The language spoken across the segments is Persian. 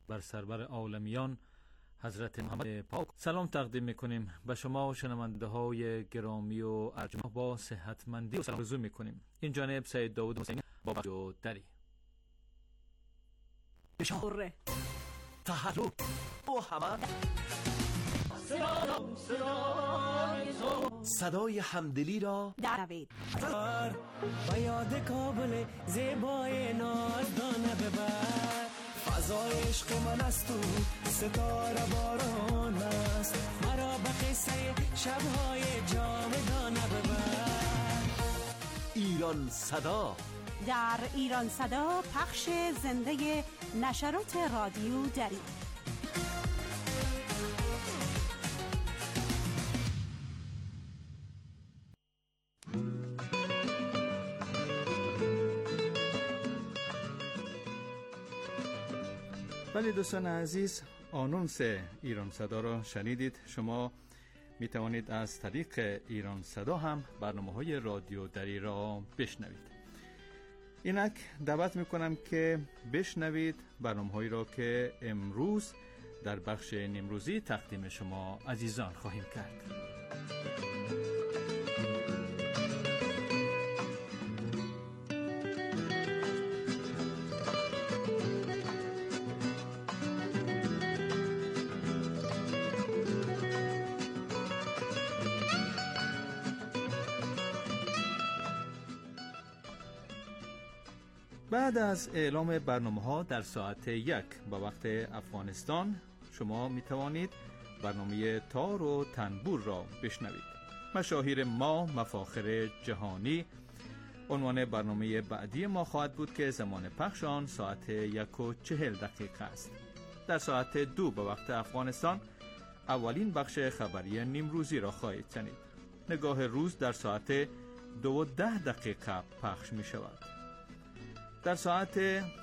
بر سرور عالمیان حضرت محمد پاک سلام تقدیم میکنیم به شما شنونده های گرامی و ارجمند. با صحتمندی و سلام آرزو میکنیم. این جانب سید داوود حسینی با بخش دری بشاره تحرک و همه صدای همدلی را دروید و یاد کابل زیبای نازدانه ببر. فضای عشق من است تو ستاره باران است، مرا به قصه شبهای جاودانه ببر. ایران صدا در ایران صدا پخش زنده نشرات رادیو دری. ولی دوستان عزیز، آنونس ایران صدا را شنیدید. شما می توانید از طریق ایران صدا هم برنامه‌های رادیو دری را بشنوید. اینک دعوت می کنم که بشنوید برنامه‌هایی را که امروز در بخش نیمروزی تقدیم شما عزیزان خواهیم کرد. بعد از اعلام برنامه‌ها در ساعت 1 به وقت افغانستان، شما می توانید برنامه تار و تنبور را بشنوید. مشاهیر ما، مفاخر جهانی عنوان برنامه بعدی ما خواهد بود که زمان پخش آن ساعت 1:40 است. در ساعت 2 به وقت افغانستان اولین بخش خبری نیمروزی را خواهید شنید. نگاه روز در ساعت 2:10 پخش می شود. در ساعت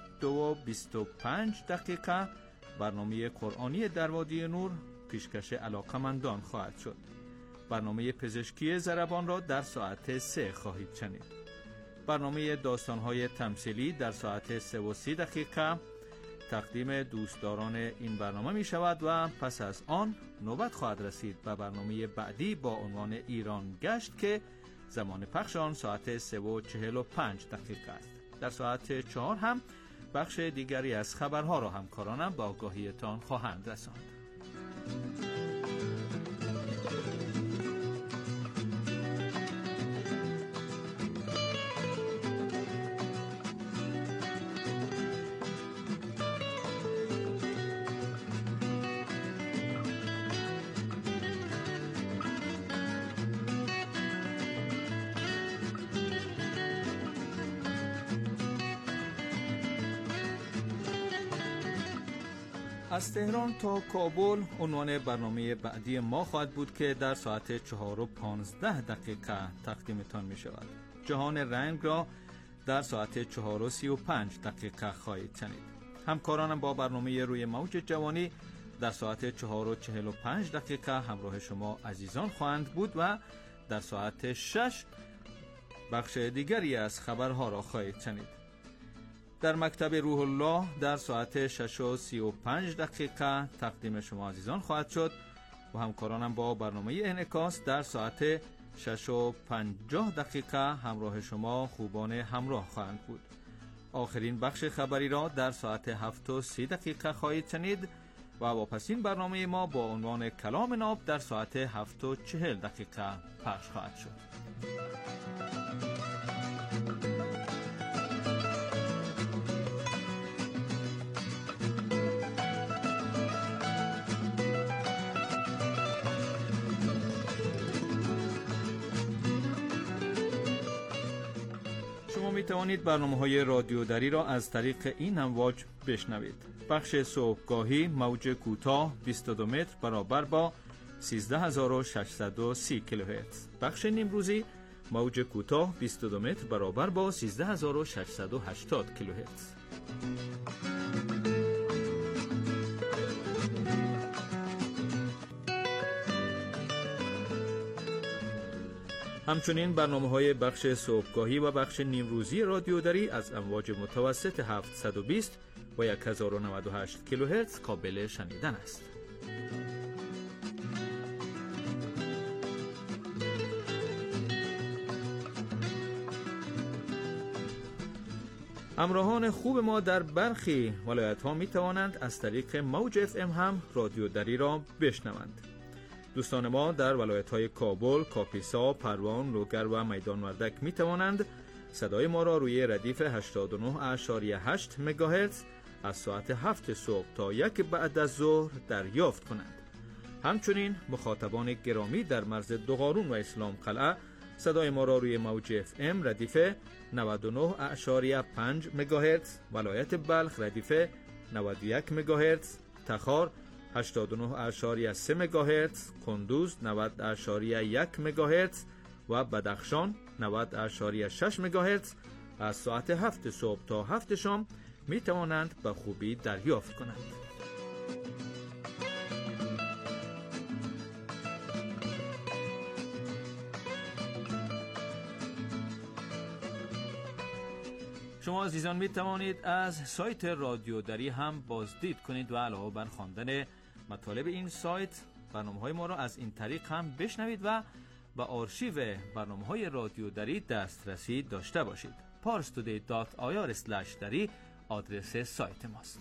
2:25 برنامه قرآنی در وادی نور پیشکش علاقمندان خواهد شد. برنامه پزشکی ضربان را در ساعت 3 خواهید شنید. برنامه داستان‌های تمثیلی در ساعت 3:30 تقدیم دوستداران این برنامه می شود و پس از آن نوبت خواهد رسید به برنامه بعدی با عنوان ایران گشت که زمان پخش آن ساعت 3:45 است. در ساعت 4 هم بخش دیگری از خبرها را همکارانم با آگاهیتان خواهند رساند. از تهران تا کابل عنوان برنامه بعدی ما خواهد بود که در ساعت 4:15 تقدیمتان می شود. جهان رنگ را در ساعت 4:35 خواهید شنید. همکارانم با برنامه روی موج جوانی در ساعت 4:45 همراه شما عزیزان خواهند بود و در ساعت 6 بخش دیگری از خبرها را خواهید شنید. در مکتب روح الله در ساعت 6:35 تقدیم شما عزیزان خواهد شد و همکارانم با برنامه انعکاس در ساعت 6:50 همراه شما خوبان همراه خواهند بود. آخرین بخش خبری را در ساعت 7:30 خواهید شنید و واپسین برنامه ما با عنوان کلام ناب در ساعت 7:40 پخش خواهد شد. می توانید برنامه‌های رادیو دری را از طریق این امواج بشنوید. بخش صبحگاهی موج کوتاه 22 متر برابر با 13630 کیلوهرتز. بخش نیمروزی موج کوتاه 22 متر برابر با 13680 کیلوهرتز. همچنین برنامه‌های بخش صبحگاهی و بخش نیمروزی رادیو دری از امواج متوسط 720 و 1098 کیلوهرتز قابل شنیدن است. همراهان خوب ما در برخی ولایت‌ها می‌توانند از طریق موج اف ام هم رادیو دری را بشنوند. دوستان ما در ولایت‌های کابل، کاپیسا، پروان، لوگر و میدان وردک می‌توانند صدای ما را روی ردیف 89.8 مگاهرتز از ساعت 7 صبح تا 1 بعد از ظهر دریافت کنند. همچنین مخاطبان گرامی در مرز دوقارون و اسلام قلعه صدای ما را روی موج اف ام ردیف 99.5 مگاهرتز، ولایت بلخ ردیف 91 مگاهرتز، تخار 89.3 مگاهرتز، کندوز 90.1 مگاهرتز و بدخشان 90.6 مگاهرتز از ساعت 7 صبح تا 7 شام می توانند به خوبی دریافت کنند. شما عزیزان می توانید از سایت رادیو دری هم بازدید کنید و علاوه بر خواندن مطالب این سایت برنامه‌های ما را از این طریق هم بشنوید و به آرشیو برنامه‌های رادیو دری دسترسی داشته باشید. parstoday.ir/dari آدرس سایت ماست.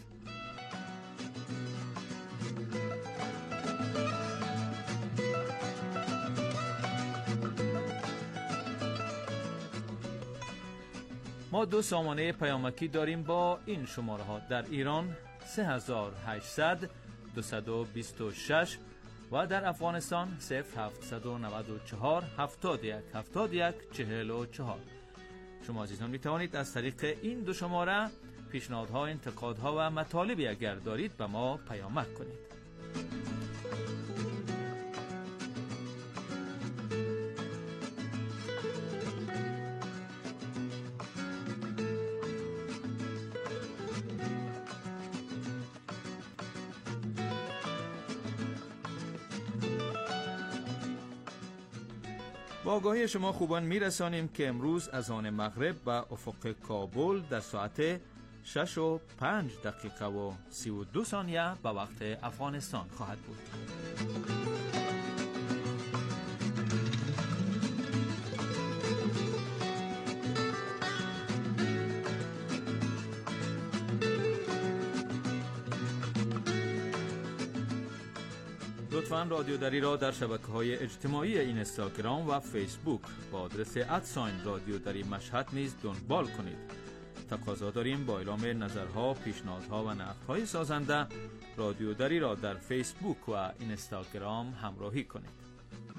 ما 2 سامانه پیامکی داریم با این شماره ها: در ایران 3800 226 و در افغانستان 0794 71 71 44. شما عزیزان می توانید از طریق این 2 شماره پیشنهادها، انتقادها و مطالبی اگر دارید به ما پیامک کنید. با آگاهی شما خوبان میرسانیم که امروز اذان مغرب به افق کابل در ساعت 6:05 و 32 ثانیه به وقت افغانستان خواهد بود. لطفاً رادیو دری را در شبکه‌های اجتماعی اینستاگرام و فیسبوک با آدرس @رادیو دری مشهد نیز دنبال کنید. تقاضا داریم با اعلام نظرها، پیشنهادها و نقدهای سازنده رادیو دری را در فیسبوک و اینستاگرام همراهی کنید.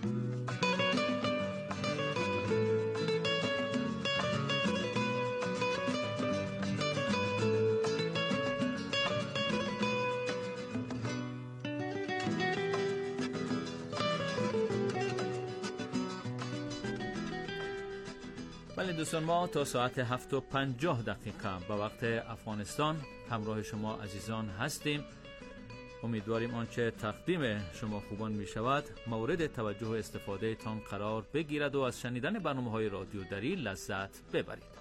بله دوستان، ما تا ساعت 7:50 به وقت افغانستان همراه شما عزیزان هستیم. امیدواریم آنچه تقدیم شما خوبان می شود مورد توجه و استفاده تان قرار بگیرد و از شنیدن برنامه‌های رادیو دری لذت ببرید.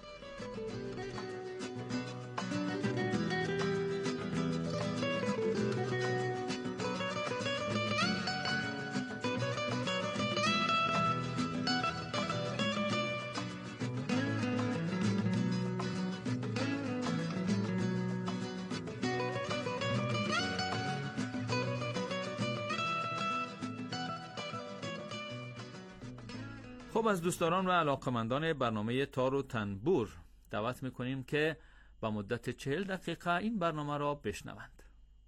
خب از دوستداران و علاقمندان برنامه تار و تنبور دعوت میکنیم که با مدت 40 دقیقه این برنامه را بشنوند.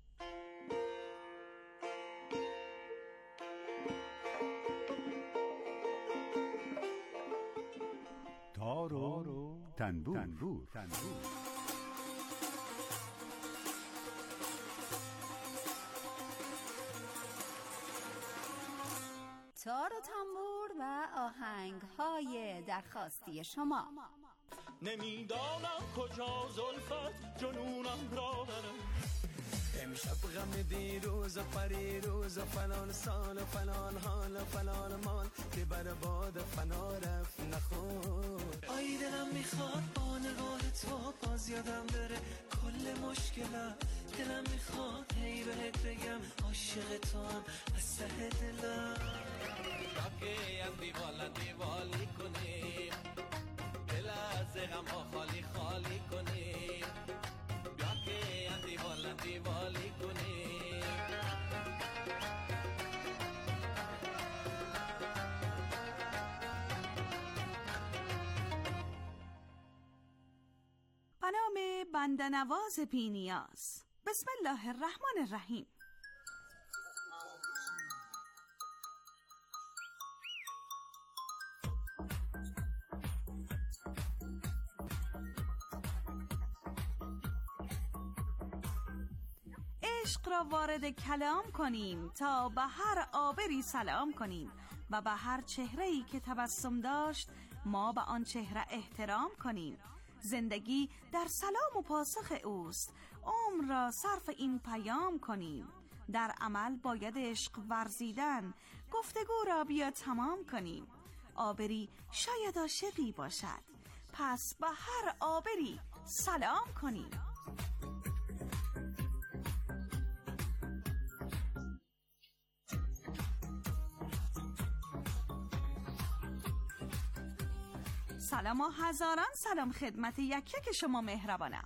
تار و تنبور. تار و تنبور و آهنگ‌های درخواستی شما. نمیدانم کجا زلفت جنونم را برم، امشب غم دیروز و پریروز و فلان سال و فلان حال و فلان مال که بر باد فنا رفت نخور. آی دلم میخواد با نگاه تو باز یادم بره کل مشکلات. دلم میخواد هی بهت بگم عاشق تو هم از ته دلم. که از دیوالی کنیم دل از غم ها خالی خالی کنیم. بیا که از دیوالی کنیم. به نام بنده‌نواز بی‌نیاز. بسم الله الرحمن الرحیم. عشق را وارد کلام کنیم تا به هر عابری سلام کنیم و به هر چهره‌ای که تبسم داشت ما به آن چهره احترام کنیم. زندگی در سلام و پاسخ اوست، عمر را صرف این پیام کنیم. در عمل باید عشق ورزیدن، گفتگو را بیا تمام کنیم. عابری شاید عاشقی باشد، پس به هر عابری سلام کنیم. سلام و هزاران سلام خدمت یک شما مهربانم.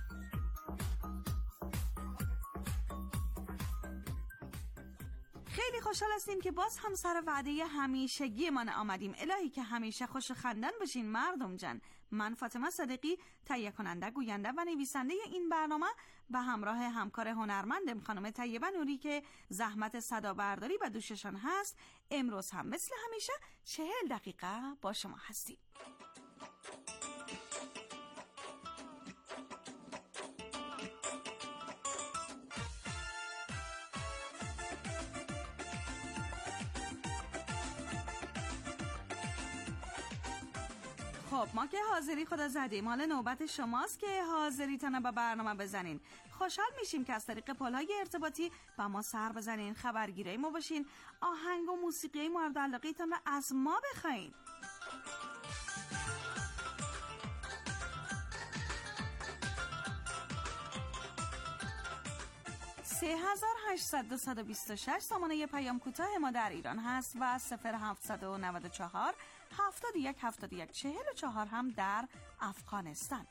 خیلی خوشحال هستیم که باز هم سر وعده همیشگی من آمدیم. الهی که همیشه خوش خندان بشین مردم جان. من فاطمه صدیقی، تهیه کننده، گوینده و نویسنده این برنامه به همراه همکار هنرمندم خانم طیبه نوری که زحمت صدا برداری به دوششان هست، امروز هم مثل همیشه 40 دقیقه با شما هستیم. خب ما که حاضری خدا زدیم، حالا نوبت شماست که حاضریتان به برنامه بزنین. خوشحال میشیم که از طریق پل‌های ارتباطی با ما سر بزنین، خبرگیری ما باشین، آهنگ و موسیقی مورد علاقه‌تان را از ما بخواین. 3826 سامانه پیام کوتاه ما در ایران هست و 0794 71 71 44 هم در افغانستان.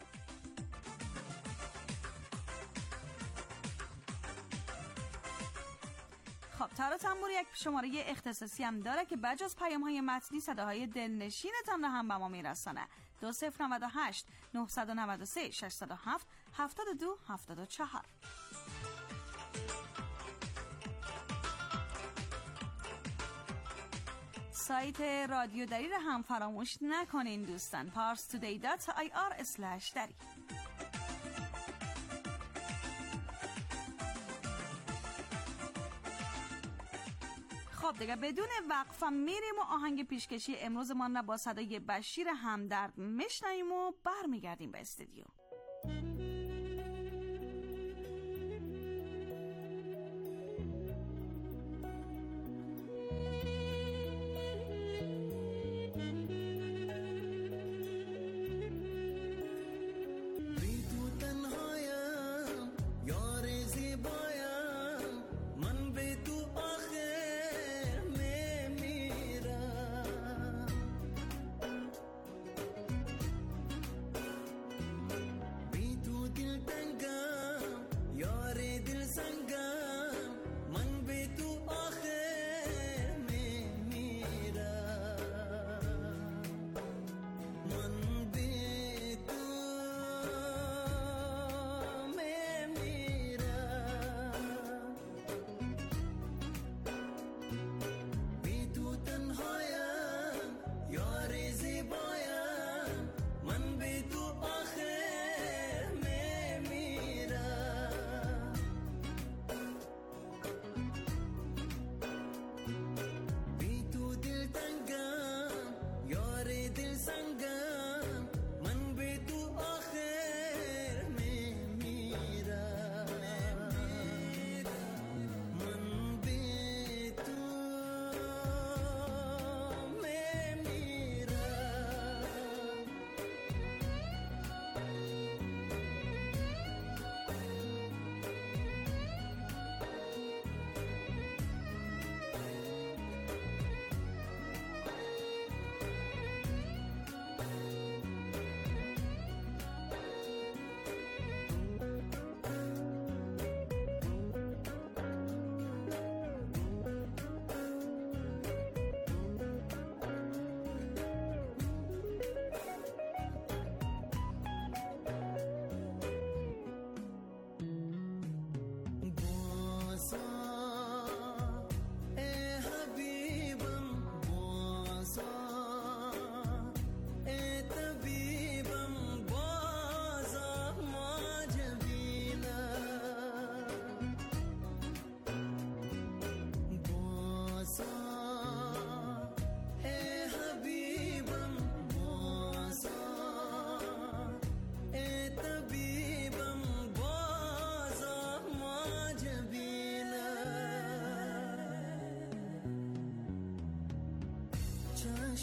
خب تار و تنبور یک شماره اختصاصی هم داره که بجز پیام های متنی صداهای دلنشینتان رو هم به ما میرسانه. 2098 993 607 72 74. سایت رادیو دری رو هم فراموش نکنین دوستان، parstoday.ir/dari. خب دیگه بدون وقفه میریم و آهنگ پیشکشی امروز ما رو با صدای بشیر همدرد میشنویم و برمیگردیم به استودیو.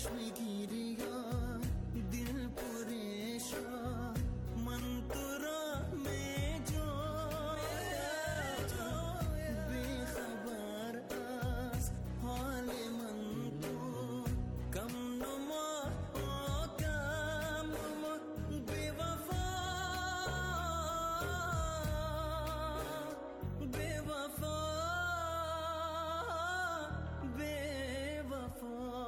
آغوش میگیری یا دل پرشان من تو را میجایم بی خبر از حال من تو کم نما کم نما بی وفا بی وفا بی وفا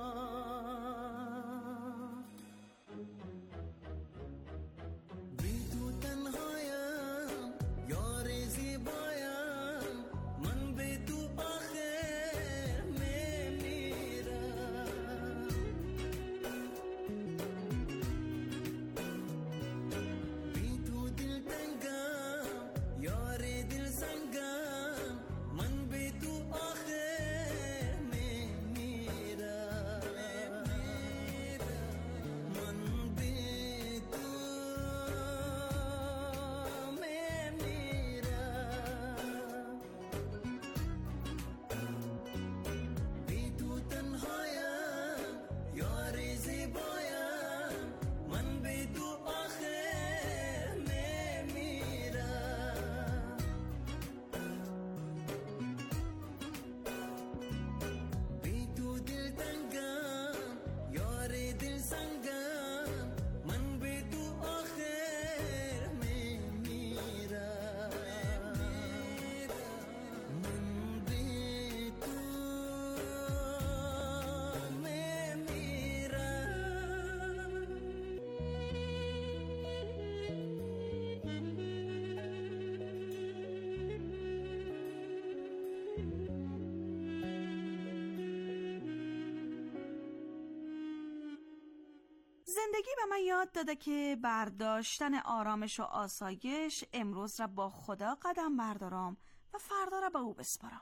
بی تو تنهایم یار زیبایم من بی تو آخر میمیرم بی تو دل تنگم یار دل سنگم من بی تو آخر میمیرم من بی تو میمیرم بی تو تنهایم یار زیبایم من بی تو آخر میمیرم بی تو دل تنگم یار دل سنگم من بی تو آخر میمیرم من بی تو زندگی به من یاد داده که برداشتن آرامش و آسایش امروز را با خدا قدم بردارم و فردا را به او بسپارم.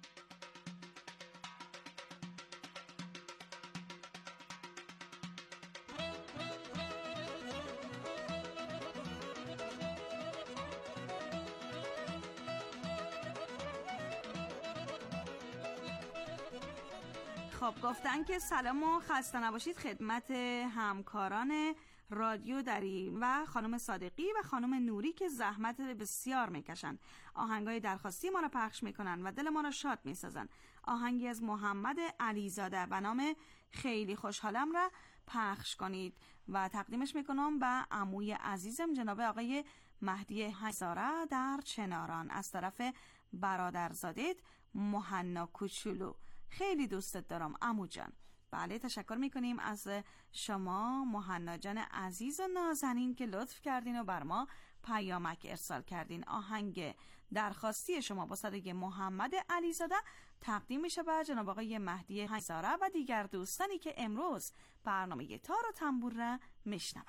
خب گفتن که سلام و خسته نباشید خدمت همکاران رادیو دری و خانم صادقی و خانم نوری که زحمت بسیار میکشن، آهنگای درخواستی ما را پخش میکنن و دل ما را شاد میسازن. آهنگی از محمد علیزاده به نام خیلی خوشحالم را پخش کنید و تقدیمش میکنم به عموی عزیزم جناب آقای مهدی هزاره در چناران از طرف برادرزادت مهنا کوچولو. خیلی دوستت دارم عمو جان. بله تشکر میکنیم از شما مهنا جان عزیز و نازنین که لطف کردین و بر ما پیامک ارسال کردین. آهنگ درخواستی شما با صدای محمد علیزاده تقدیم میشه به جناب آقای مهدی هزاره و دیگر دوستانی که امروز برنامه تار و تنبور را میشنون.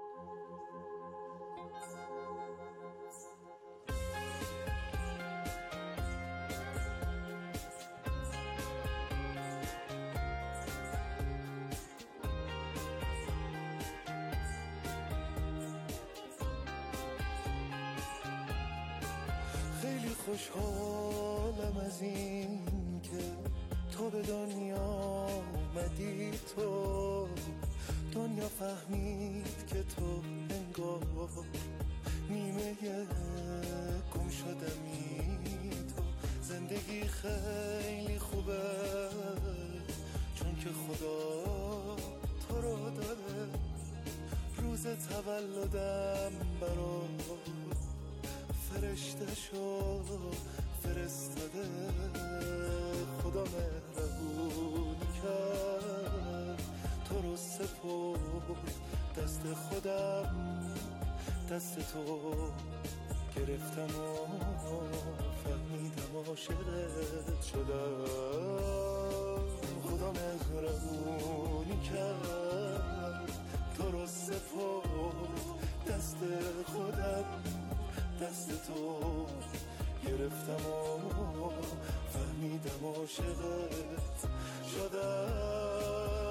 خیلی خوشحالم از این که تو به دنیا آمدی، تو دنیا فهمید که تو انگار نیمه گم شدمی. تو زندگی خیلی خوبه چون که خدا تو رو داره. روز تولدم برات فرشته شو فرستاده، خدا مهربونی کرد تو رو سپرد دست خودم، دست تو گرفتم و فهمیدم عاشقت شدم. خدا مهربونی کرد تو رو سپرد دست خودم، دست تو گرفتم و فهمیدم عاشقت شدم.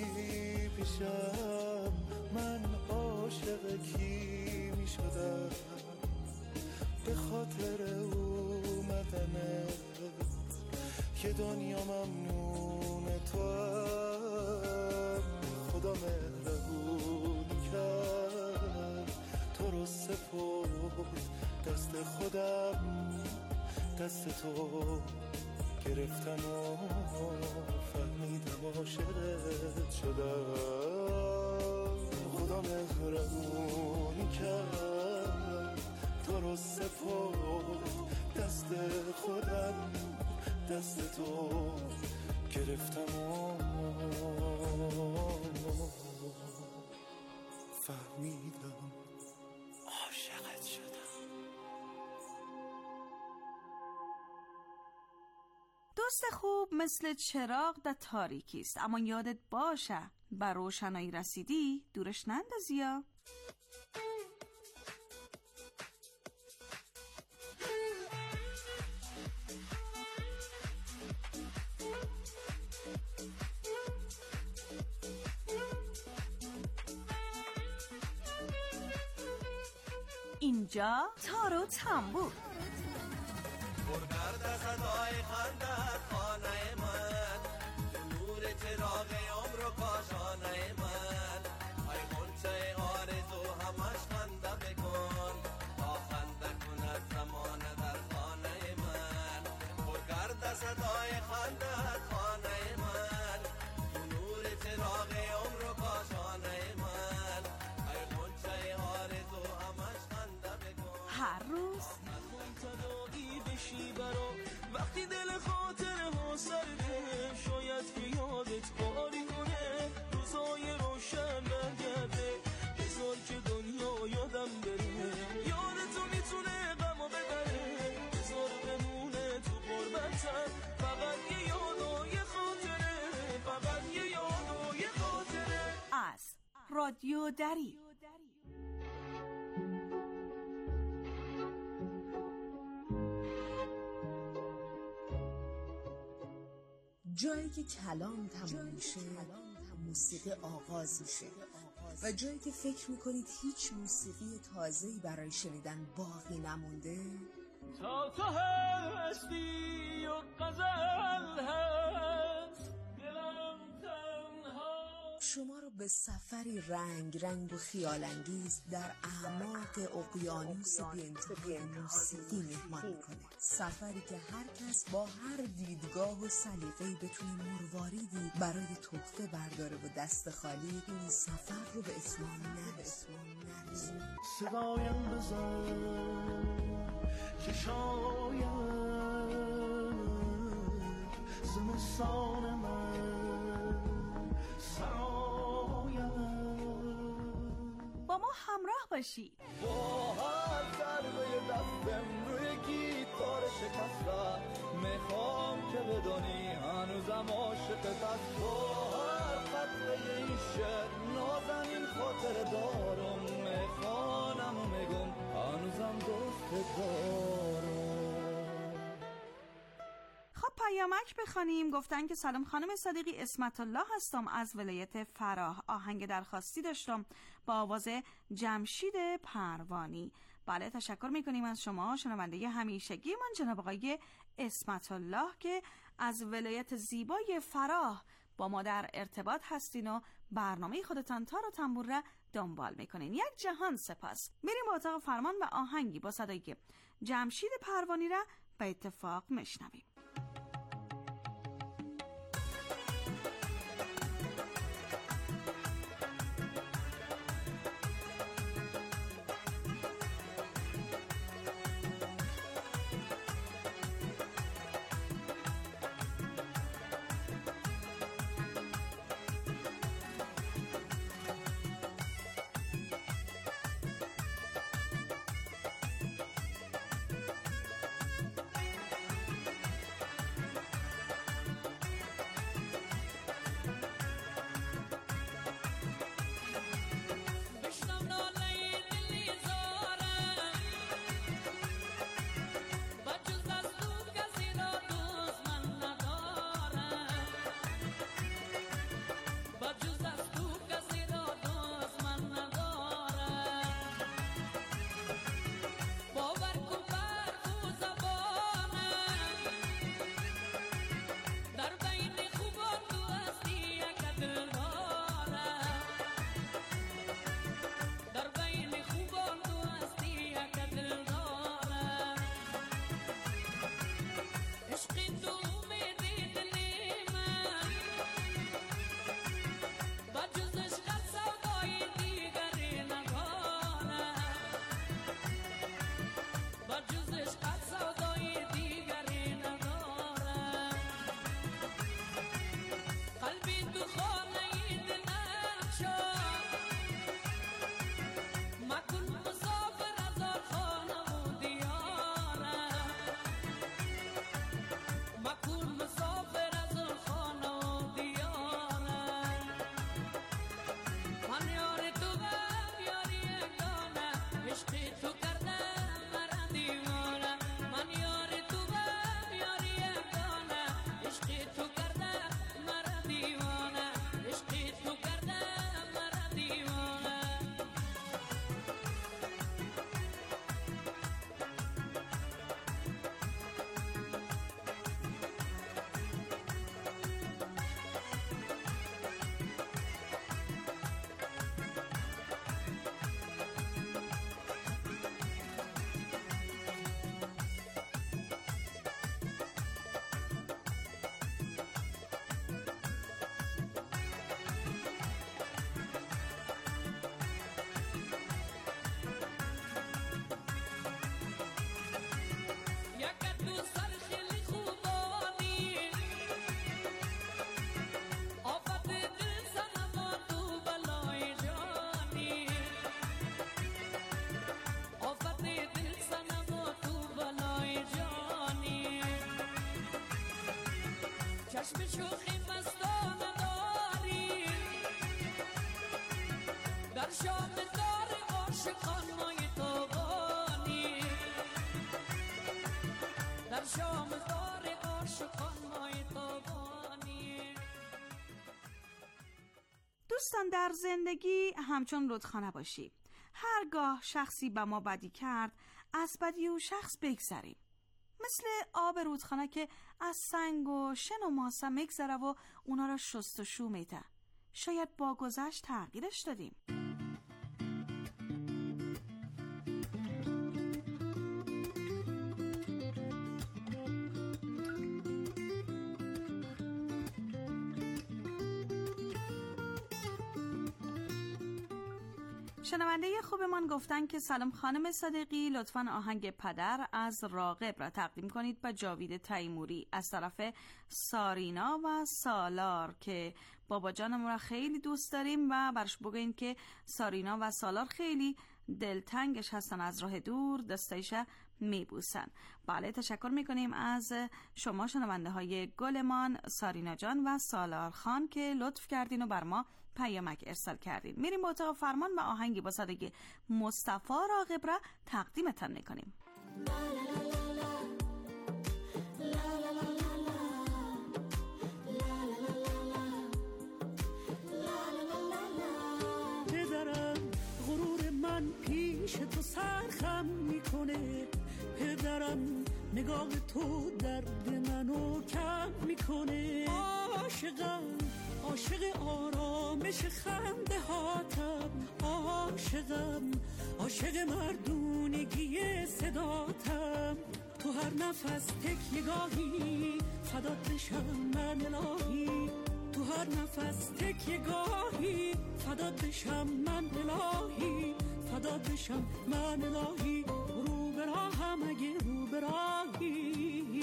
پیشم من عاشق کی می شدم به خاطر اومدنت که دنیا ممنون تو هم خدا مهربون کرد تو رو سپرد دست خودم دست تو گرفتم و فهمیدم عاشقت شدم خدا مهربون کرد تو رو سپرد دست خودم دست تو گرفتم و فهمیدم عاشقت شدم. دوست خوب مثل چراغ در تاریکی است، اما یادت باشه بر روشنایی رسیدی دورش نندازی یا. اینجا تار و تنبور پرگرد صدای خندت خانه من نور چراغ عمر و کاشانه من ای غنچه آرزو همش خنده بکن تا خنده کند زمانه در خانه من پرگرد صدای خندت خانه من نور چراغ عمر و کاشانه من ای غنچه آرزو همش خنده بکن هر روز وقتی دل خاطر ها سرده شاید که یادت کاری کنه روزای روشن برگرده بذار که دنیا یادم بره یادتو میتونه غمو ببره بذار بمونه تو غربتم فقط یه یاد و یه خاطره فقط یه یاد و یه خاطره. از رادیو دری جایی که کلام تموم میشه موسیقی آغاز میشه و جایی که فکر میکنید هیچ موسیقی تازه‌ای برای شنیدن باقی نمونده تا تو هستی و غزل هست دلم تنها شما رو به سفری رنگ و خیالانگیز در اعماق اقیانوس بی‌انتهای موسیقی مهمان میکنه. سفری که هر کس با هر دیدگاه و سلیقه‌ای بتونه مرواریدی برای تحفه برداره و دست خالی این سفر رو به اتمام نرسونه. صدایم بزن که شاید زمستان من سرایم با ما همراه باشی. با هر ضربه دستم روی گیتار شکستم میخوام که بدونی هنوزم عاشقت هست با هر قطره این شعر نازنین خاطر دارم میخوانم و میگم هنوزم دوست دارم. خب پیامک بخوانیم. گفتن که سلام خانم صدیقی، اسمت الله هستم از ولایت فراه. آهنگ درخواستی داشتم با آواز جمشید پروانی. بله تشکر میکنیم از شما شنونده همیشگی من جناب آقای اسمت الله که از ولایت زیبای فراه با ما در ارتباط هستین و برنامه خودتان تار و تنبور را دنبال میکنین. یک جهان سپاس. میریم با اتاق فرمان و آهنگی با صدای جمشید پروانی را به اتفاق میشنویم. چشم شوخی مستانه داری در شام دار عاشقان مای تابانی در شام دار عاشقان مای تابانی. دوستان در زندگی همچون رودخانه باشی. هرگاه شخصی به ما بدی کرد از بدی او شخص بگذریم، مثل آب رودخانه که از سنگ و شن و ماسه میگذره و اونا را شست و شو میده. شاید با گذشت تغییرش دادیم. شنونده خوبمان گفتن که سلام خانم صادقی، لطفاً آهنگ پدر از راغب را تقدیم کنید به جاوید تیموری از طرف سارینا و سالار که بابا جانم را خیلی دوست داریم و برش بگوین که سارینا و سالار خیلی دلتنگش هستن، از راه دور دستایش میبوسن. بله، تشکر میکنیم از شما شنونده های گلمان، سارینا جان و سالار خان که لطف کردین و بر ما پیامک ارسال کردین. میریم به اتاق فرمان و آهنگی با صدای مصطفی راغب را تقدیمتان میکنیم. پدرم غرور من پیش تو سرخم میکنه، پدرم نگاه تو درد منو کم میکنه. عاشقم عاشق آرامش خنده هاتم، عاشقم عاشق مردونگی صداتم. تو هر نفس تکیه‌گاهی فدات بشم من الهی، تو هر نفس تکیه‌گاهی فدات بشم من الهی، فدات بشم من الهی. رو به راهم اگه رو به راهی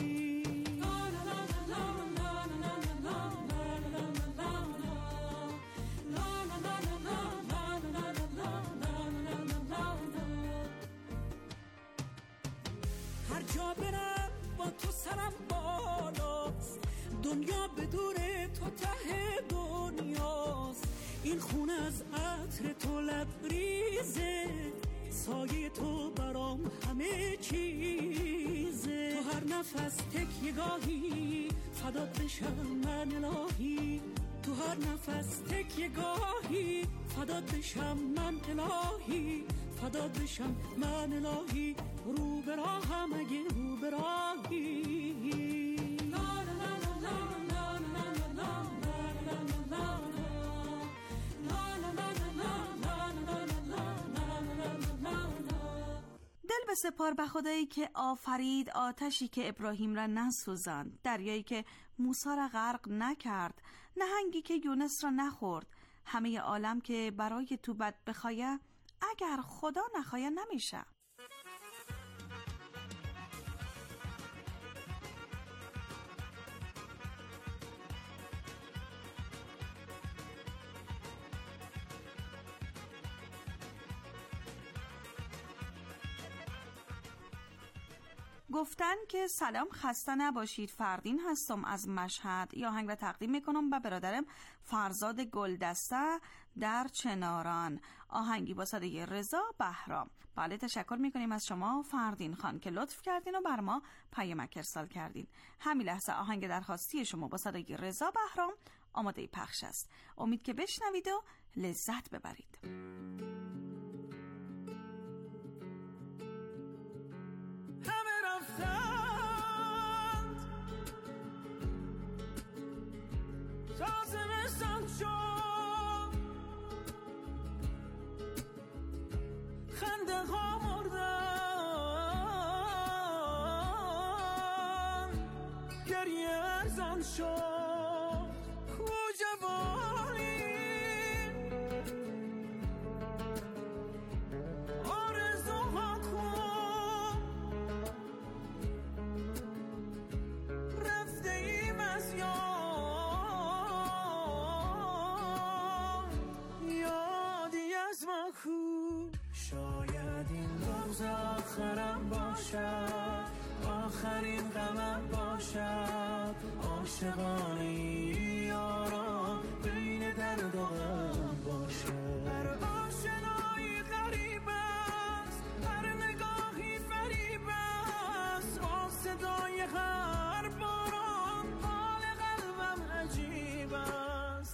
جا برم با تو سرم بالاست، دنیا بدون تو ته دنیاست. این خون از عطر تو لبریزه، سایه تو برام همه چیزه. تو هر نفس تکیه‌گاهی فدات بشم من الهی، تو هر نفس تکیه‌گاهی فدات بشم من الهی، فدات بشم من الهی. رو به راهم اگه رو به راهی دل به سپار به خدایی که آفرید، آتشی که ابراهیم را نسوزاند، دریایی که موسی را غرق نکرد، نهنگی که یونس را نخورد. همه عالم که برای تو بد بخواه، اگر خدا نخواه نمیشه. گفتن که سلام، خسته نباشید، فردین هستم از مشهد. یا آهنگ را تقدیم میکنم به برادرم فرزاد گلدسته در چناران، آهنگی با صدای رضا بهرام. بله، تشکر میکنیم از شما فردین خان که لطف کردین و بر ما پیامک ارسال کردین. همین لحظه آهنگ درخواستی شما با صدای رضا بهرام آماده پخش است. امید که بشنوید و لذت ببرید. خنده ها مردن، گریه ارزان شد، کو جوانی آرزوها کن، رفته ایم از یادی از ما کو. شاید این روز آخرم باشد، آخرین غمم باشد، عاشقانه یاران بین درد و غم باشه. هر آشنایی غریب است، هر نگاهی فریب است، با صدای هر باران حال قلبم عجیب است.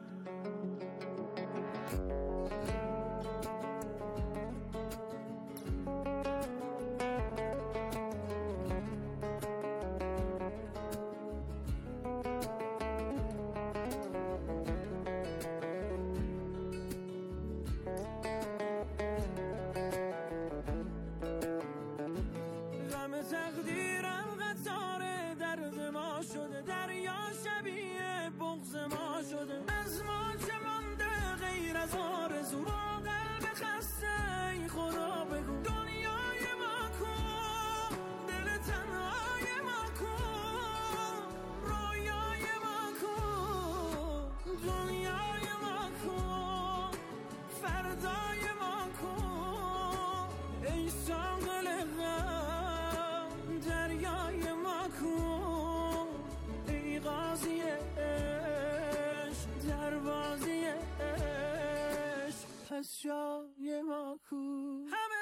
جای ما کو همه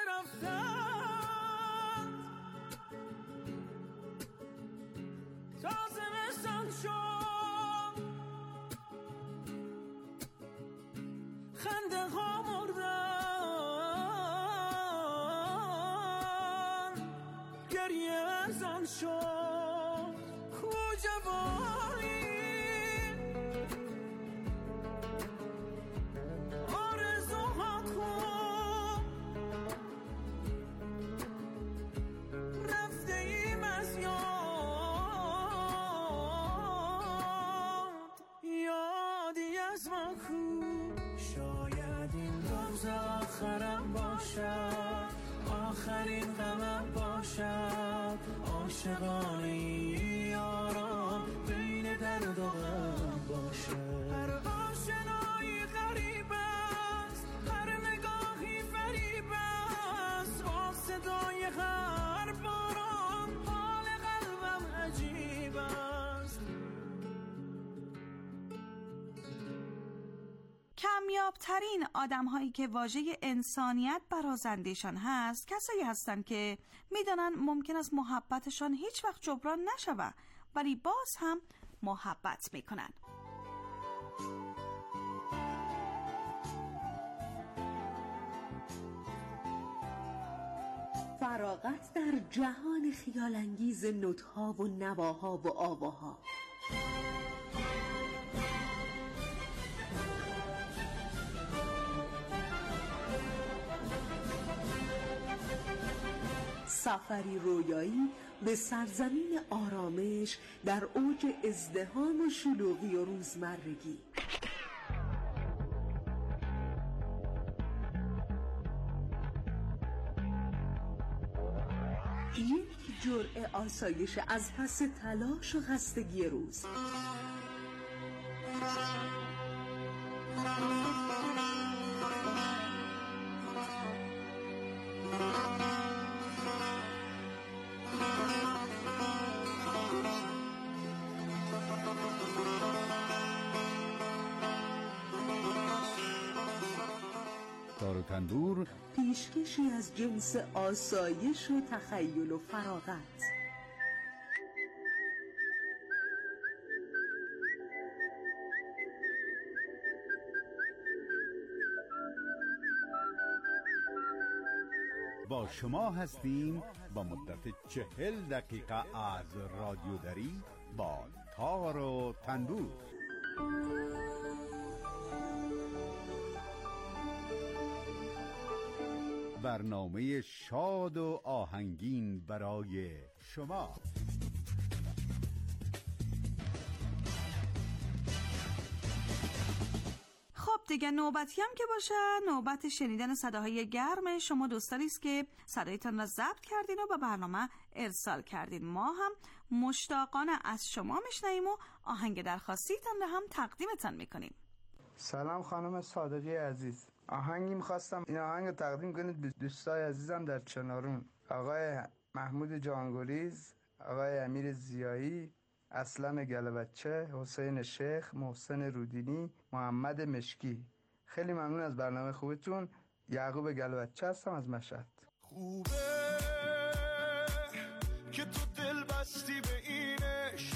رفتن تا زمستان شد، خنده ها مردن، گریه ازان شد کو جوانی. آخرم باشد، آخرین غمم باشد، عاشقانه یاران بین درد و غم باشه. هر آشنایی غریب است، هر نگاهی فریب است، با صدای هر باران حال قلبم عجیب است. کمیابترین آدم هایی که واژه انسانیت برازندشان هست کسایی هستند که میدانن ممکن است محبتشان هیچ وقت جبران نشود ولی باز هم محبت میکنن. فراغت در جهان خیالانگیز نطها و نواها و آواها. سفری رویایی به سرزمین آرامش در اوج ازدحام و شلوغی و روزمرگی. یک جرعه آسایش از پس تلاش و خستگی روز. تار و تنبور پیشکشی از جنس آسایش و تخیل و فراغت. با شما هستیم با مدت 40 دقیقه از رادیو دری با تار و تنبور. برنامه شاد و آهنگین برای شما. خب دیگه نوبتی هم که باشه، نوبت شنیدن صداهای گرم شما دوستانی است که صدایتان را ضبط کردین و به برنامه ارسال کردین. ما هم مشتاقانه از شما میشنویم و آهنگ درخواستیتان را هم تقدیمتان میکنیم. سلام خانم صادقی عزیز، آهنگی میخواستم این آهنگ رو تقدیم کنید به دوستای عزیزم در چنارون، آقای محمود جانگلیز، آقای امیر زیایی، اصلن گلبچه، حسین شیخ، محسن رودینی، محمد مشکی. خیلی ممنون از برنامه خوبتون. یعقوب گلبچه هستم از مشهد. خوبه که تو دل بستی به این عشق،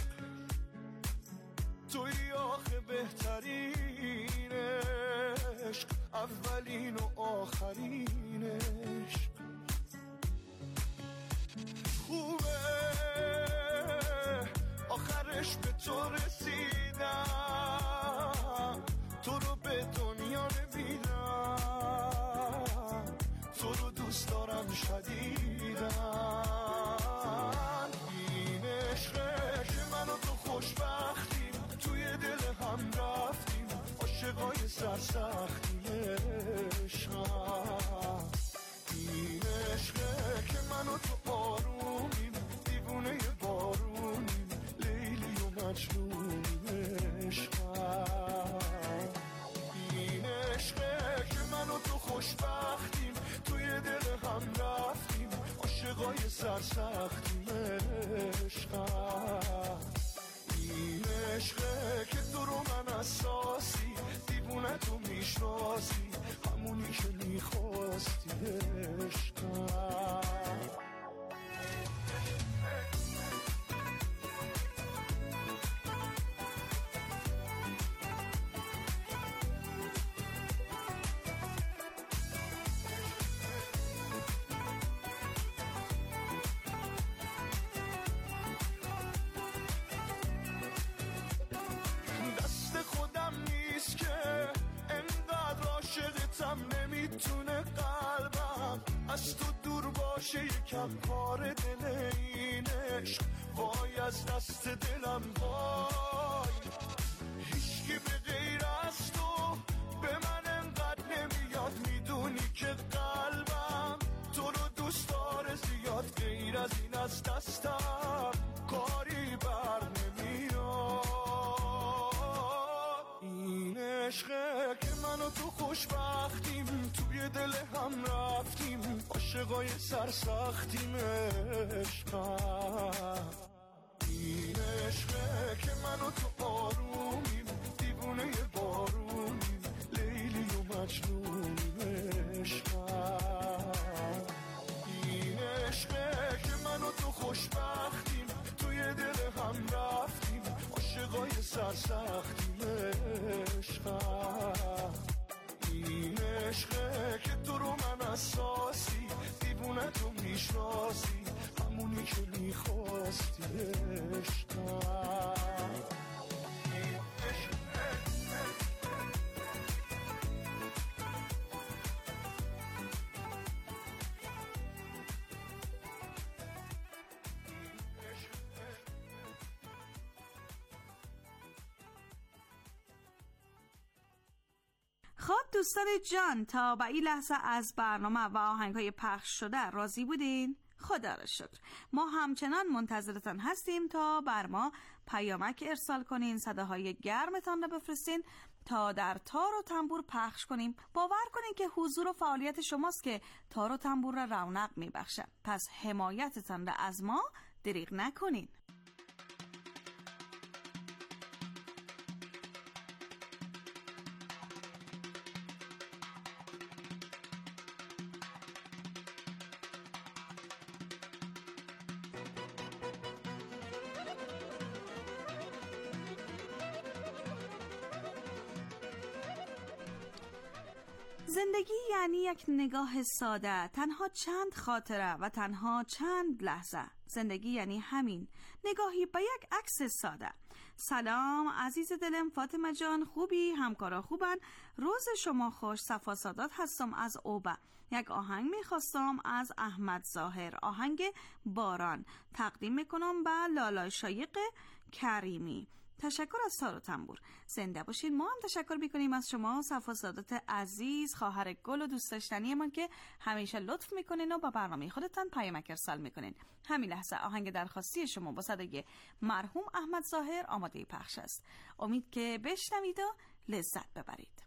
توی آخه بهترین عشق، اولین و آخرین عشق. خوبه آخرش به تو رسیدم، تو رو به دنیا نمیدم، تو رو دوست دارم شدیدم. این عشقه که من و تو خوشبختیم، توی دل هم رفتیم، عاشقای سرسختیم. عشقم این عشقه که من و تو آرومیم، دیوونه بارونیم، لیلی و مجنونیم. عشقم این عشقه که من و تو خوشبختیم، توی دل هم رفتیم، عاشقای سرسختیم. عشقم این عشقه که تو رو من اساسی، دیوونه تو میشناسی، همونی که میخواستی. عشقم نمیتونه قلبم از تو دور باشه، یکم کار دل این عشق. وای از دست دلم وای، هیچکی به غیر از تو به من انقدر نمیاد. میدونی که قلبم تو رو دوست داره زیاد، غیر از این از دستم کاری بر نمیاد. این عشقه که من و تو خوشبختیم، توی دل هم رفتیم، عاشقای سرسختیم. عشقم این عشقه که من و تو آرومیم، دیوونه بارونیم، لیلی و مجنونیم. عشقم این عشقه که من و تو خوشبختیم، توی دل هم رفتیم، عاشقای سرسختیم. عشقم این عشقه که تو رو من اساسی، دیوونه تو میشناسی، همونی که میخواستی. عشقم خب دوستان جان، تا به این لحظه از برنامه و آهنگ‌های پخش شده راضی بودین؟ خدا را شکر. ما همچنان منتظرتان هستیم تا بر ما پیامک ارسال کنین، صداهای گرمتان را بفرستین تا در تار و تنبور پخش کنیم. باور کنین که حضور و فعالیت شماست که تار و تنبور را رونق میبخشه. پس حمایتتان را از ما دریغ نکنین. زندگی یعنی یک نگاه ساده، تنها چند خاطره و تنها چند لحظه. زندگی یعنی همین، نگاهی به یک عکس ساده. سلام عزیز دلم، فاطمه جان خوبی؟ همکارا خوبن؟ روز شما خوش. صفا سادات هستم از اوبه. یک آهنگ میخواستم از احمد ظاهر، آهنگ باران، تقدیم میکنم به لالای شایق کریمی. تشکر از تار و تنبور. زنده باشین. ما هم تشکر میکنیم از شما صفا سادات عزیز، خواهر گل و دوست داشتنی من که همیشه لطف میکنین و با برنامه خودتان پیامک ارسال میکنین. همین لحظه آهنگ درخواستی شما با صدای مرحوم احمد ظاهر آماده پخش است. امید که بشنوید و لذت ببرید.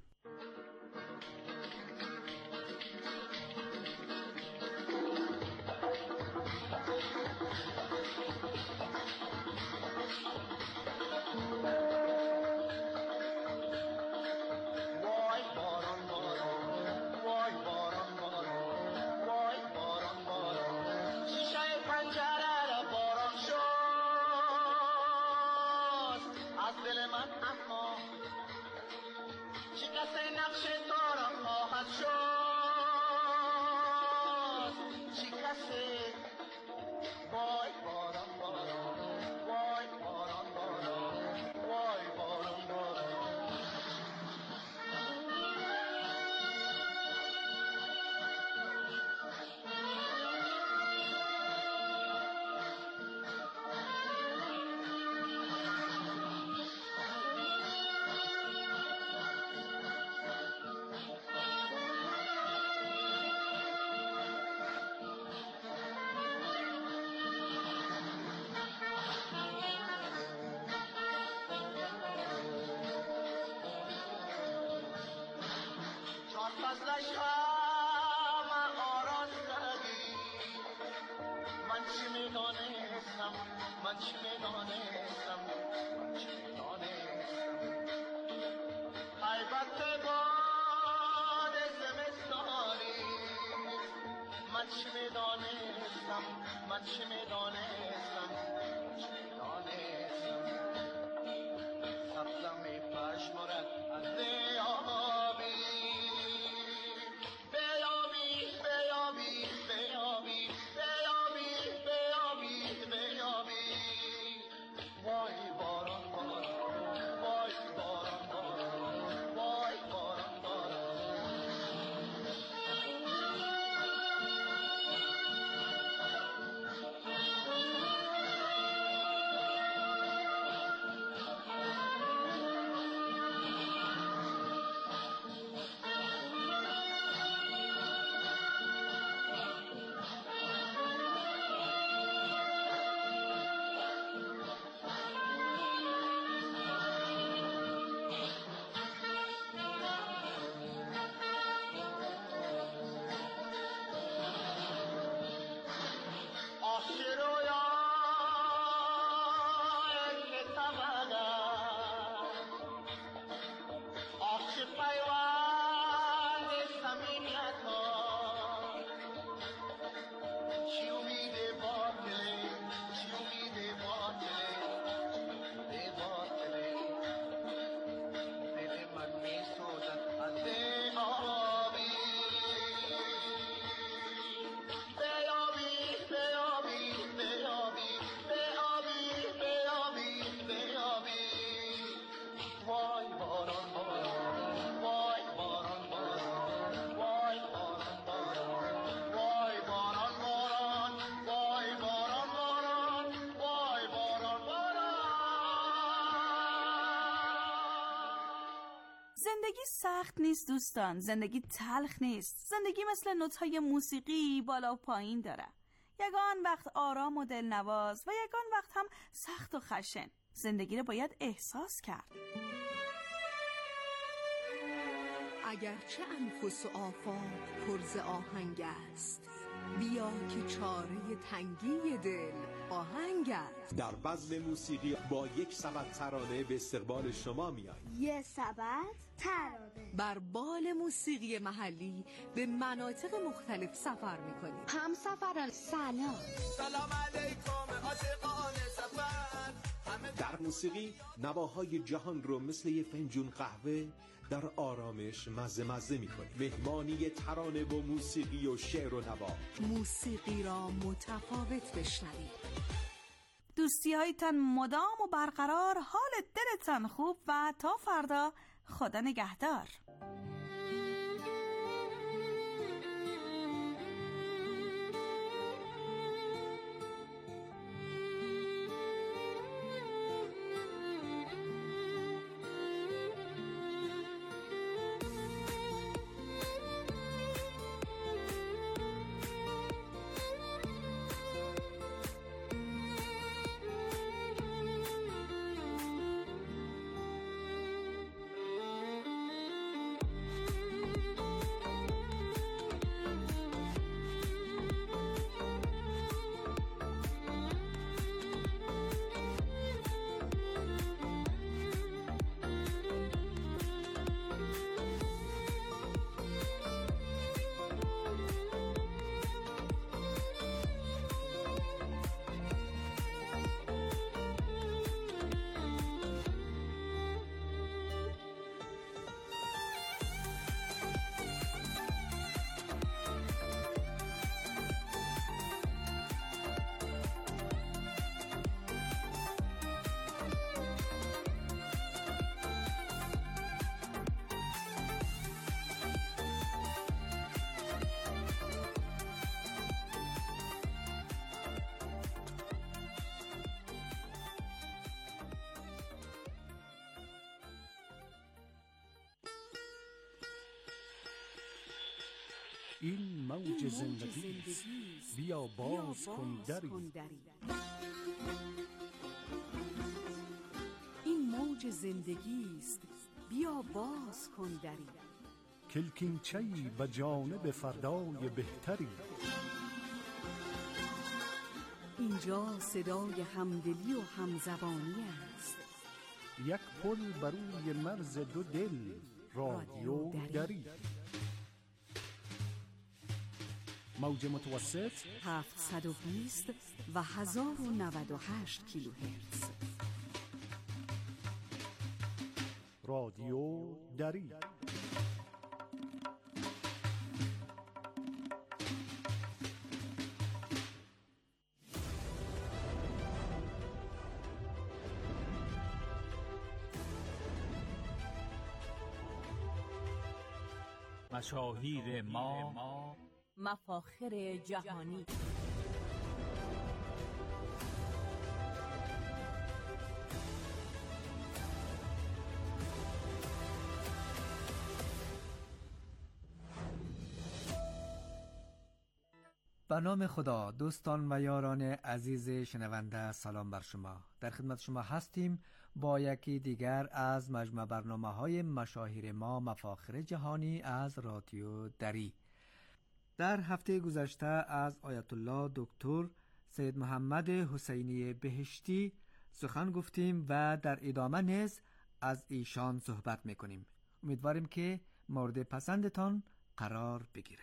چه میدانستم من چه میدانستم سبزم پشمارد از دیابی بیابی بیابی بیابی بیابی بیابی بیابی وای باران باران وای باران باران وای باران باران زندگی سخت نیست دوستان، زندگی تلخ نیست. زندگی مثل نوت‌های موسیقی بالا و پایین داره. یگان وقت آرام و دلنواز و یگان وقت هم سخت و خشن. زندگی رو باید احساس کرد. اگرچه انفس و آفاق پر ز آهنگ است، بیا که چاره تنگی دل آهنگ است. در بزم موسیقی با یک سبد ترانه به استقبال شما میاییم. یه سبد ترانه بر بال موسیقی محلی به مناطق مختلف سفر میکنیم. هم سفران سلام علیکم عاشقان سفر. در موسیقی نواهای جهان رو مثل یه فنجون قهوه در آرامش مزه میکنیم. مهمانی ترانه و موسیقی و شعر و نوا. موسیقی را متفاوت بشنوید. دوستی هایتان مدام و برقرار، حال دلتان خوب و تا فردا خدا نگهدار. این موج زندگی است، بیا باز کن دری. این موج زندگی است، بیا باز کن دری. کلکینچه‌ای به جانب فردای بهتری. اینجا صدای همدلی و همزبانی است. یک پل بر روی مرز دو دل، رادیو دری. موج متوسط 720 و 1098 کیلوهرتز. رادیو دری. مشاهیر ما، مفاخر جهانی. به نام خدا. دوستان و یاران عزیز شنونده، سلام بر شما. در خدمت شما هستیم با یکی دیگر از مجموع برنامه‌های مشاهیر ما، مفاخر جهانی از رادیو دری. در هفته گذشته از آیت الله دکتر سید محمد حسینی بهشتی سخن گفتیم و در ادامه نیز از ایشان صحبت میکنیم. امیدواریم که مورد پسندتان قرار بگیرد.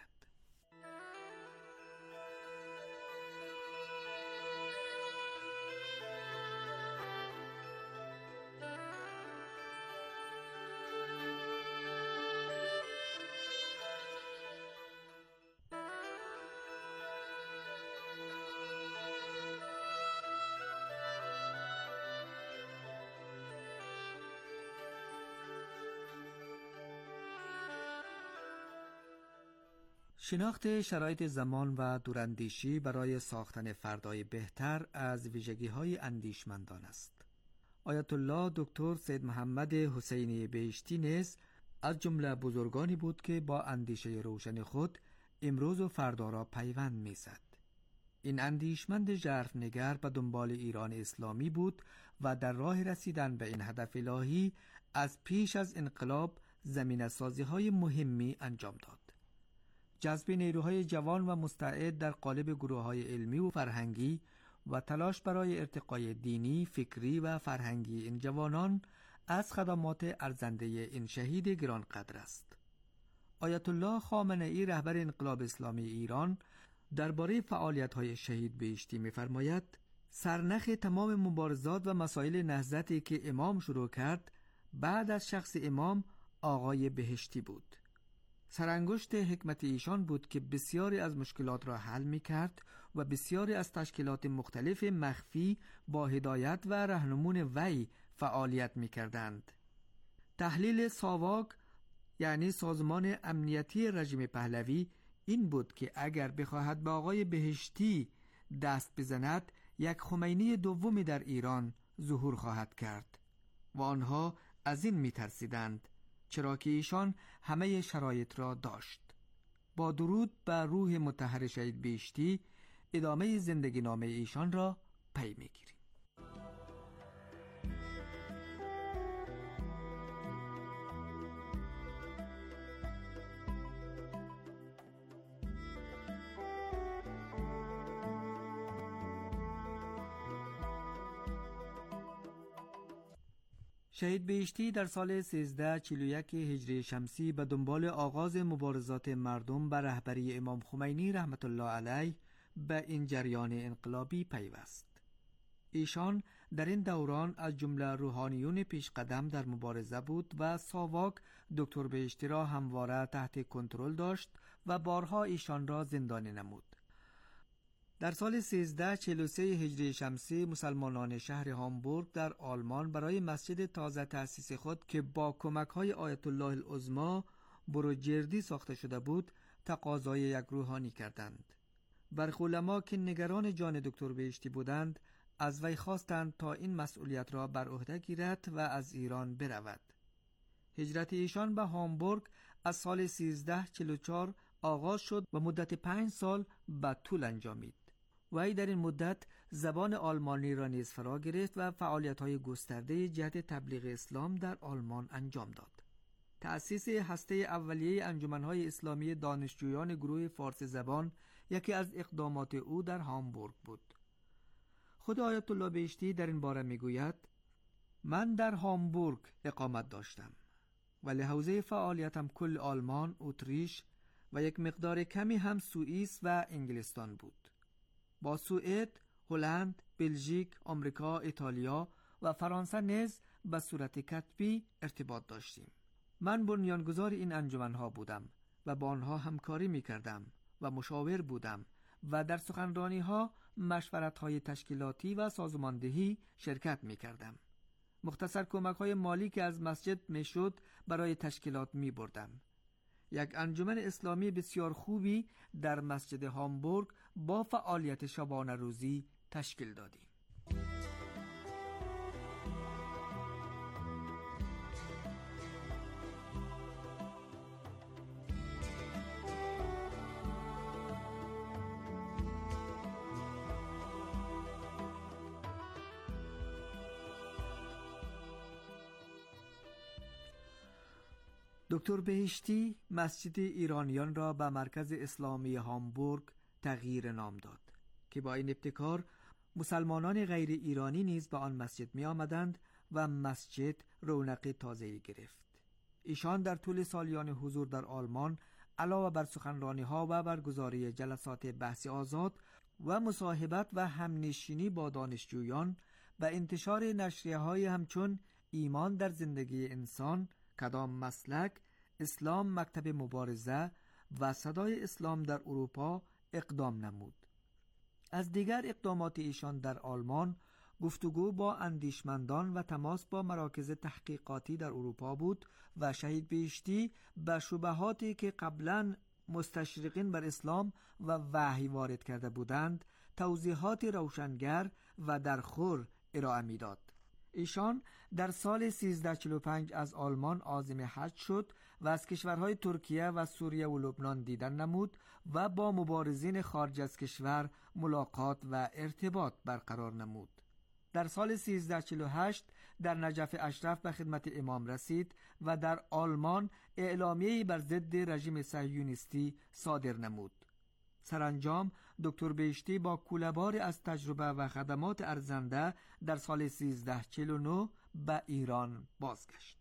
شناخت شرایط زمان و دوراندیشی برای ساختن فردای بهتر از ویژگی‌های اندیشمندان است. آیت الله دکتر سید محمد حسینی بهشتی نیز از جمله بزرگانی بود که با اندیشه روشن خود امروز و فردا را پیوند می‌زد. این اندیشمند ژرف‌نگر به دنبال ایران اسلامی بود و در راه رسیدن به این هدف الهی از پیش از انقلاب زمینه‌سازی‌های مهمی انجام داد. جذب نیروهای جوان و مستعد در قالب گروه‌های علمی و فرهنگی و تلاش برای ارتقای دینی، فکری و فرهنگی این جوانان از خدمات ارزنده این شهید گرانقدر است. آیت الله خامنه‌ای رهبر انقلاب اسلامی ایران درباره فعالیت‌های شهید بهشتی می‌فرماید: سرنخ تمام مبارزات و مسائل نهضتی که امام شروع کرد بعد از شخص امام آقای بهشتی بود. سرانگشت حکمت ایشان بود که بسیاری از مشکلات را حل می کرد و بسیاری از تشکیلات مختلف مخفی با هدایت و راهنمون وی فعالیت می کردند. تحلیل ساواک یعنی سازمان امنیتی رژیم پهلوی این بود که اگر بخواهد به آقای بهشتی دست بزند یک خمینی دومی در ایران ظهور خواهد کرد و آنها از این می ترسیدند، چرا که ایشان همه شرایط را داشت. با درود بر روح مطهر شهید بهشتی ادامه زندگی نامه ایشان را پی می‌گیریم. شهید بهشتی در سال 1341 هجری شمسی به دنبال آغاز مبارزات مردم به رهبری امام خمینی رحمت الله علیه به این جریان انقلابی پیوست. ایشان در این دوران از جمله روحانیون پیش قدم در مبارزه بود و ساواک دکتر بهشتی را همواره تحت کنترل داشت و بارها ایشان را زندانی نمود. در سال 1343 هجری شمسی مسلمانان شهر هامبورگ در آلمان برای مسجد تازه تأسیس خود که با کمک‌های آیت الله العظمی بروجردی ساخته شده بود تقاضای یک روحانی کردند. برخی علما که نگران جان دکتر بهشتی بودند از وی خواستند تا این مسئولیت را بر عهده گیرد و از ایران برود. هجرت ایشان به هامبورگ از سال 1344 آغاز شد و مدت 5 سال به طول انجامید. وی در این مدت زبان آلمانی را نیز فرا گرفت و فعالیت‌های گسترده جهت تبلیغ اسلام در آلمان انجام داد. تأسیس هسته اولیه انجمن‌های اسلامی دانشجویان گروه فارسی زبان یکی از اقدامات او در هامبورگ بود. خود آیت الله بهشتی در این باره میگوید: من در هامبورگ اقامت داشتم ولی حوزه فعالیتم کل آلمان، اتریش و یک مقدار کمی هم سوئیس و انگلستان بود. با سوئد، هلند، بلژیک، آمریکا، ایتالیا و فرانسه نیز به صورت کتبی ارتباط داشتیم. من بنیانگذار این انجمنها بودم و با آنها همکاری می کردم و مشاور بودم و در سخنرانی‌ها، مشورت‌های تشکیلاتی و سازماندهی شرکت می کردم. مختصر کمک‌های مالی که از مسجد میشد برای تشکیلات می بردم. یک انجمن اسلامی بسیار خوبی در مسجد هامبورگ با فعالیت شبانه روزی تشکیل دادیم. دکتر بهشتی مسجد ایرانیان را به مرکز اسلامی هامبورگ تغییر نام داد که با این ابتکار مسلمانان غیر ایرانی نیز به آن مسجد می آمدند و مسجد رونق تازه‌ای گرفت. ایشان در طول سالیان حضور در آلمان علاوه بر سخنرانی‌ها و برگزاری جلسات بحث آزاد و مصاحبت و همنشینی با دانشجویان و انتشار نشریه‌های همچون ایمان در زندگی انسان، کدام مسلک، اسلام مکتب مبارزه و صدای اسلام در اروپا اقدام نمود. از دیگر اقدامات ایشان در آلمان گفتگو با اندیشمندان و تماس با مراکز تحقیقاتی در اروپا بود و شهید بهشتی به شبهاتی که قبلا مستشرقین بر اسلام و وحی وارد کرده بودند توضیحات روشنگر و درخور ارائه می‌داد. ایشان در سال 1345 از آلمان عازم حج شد و از کشورهای ترکیه و سوریه و لبنان دیدن نمود و با مبارزین خارج از کشور ملاقات و ارتباط برقرار نمود. در سال 1348 در نجف اشرف به خدمت امام رسید و در آلمان اعلامیه‌ای بر ضد رژیم صهیونیستی صادر نمود. سرانجام دکتر بهشتی با کوله‌بار از تجربه و خدمات ارزنده در سال 1349 به ایران بازگشت.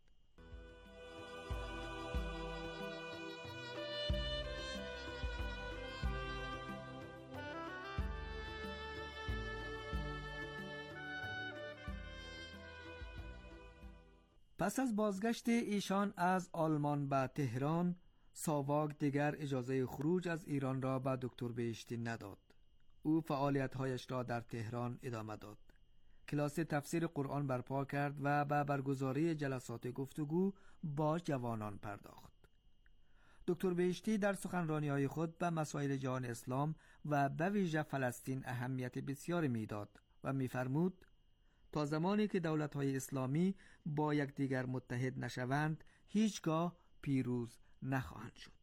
پس از بازگشت ایشان از آلمان به تهران، ساواک دیگر اجازه خروج از ایران را به دکتر بهشتی نداد. او فعالیت‌هایش را در تهران ادامه داد. کلاس تفسیر قرآن برپا کرد و به برگزاری جلسات گفتگو با جوانان پرداخت. دکتر بهشتی در سخنرانی‌های خود به مسائل جهان اسلام و به ویژه فلسطین اهمیت بسیار می‌داد و می‌فرمود تا زمانی که دولت‌های اسلامی با یکدیگر متحد نشوند هیچگاه پیروز نخواهند شد.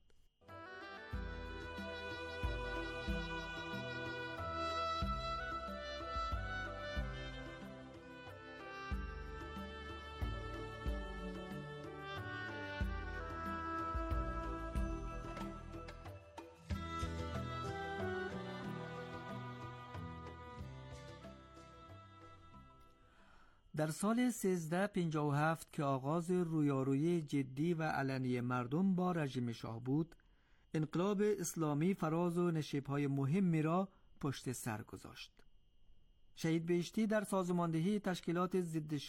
در سال 1357 که آغاز رویارویی جدی و علنی مردم با رژیم شاه بود، انقلاب اسلامی فراز و نشیب‌های مهمی را پشت سر گذاشت. شهید بهشتی در سازماندهی تشکیلات ضد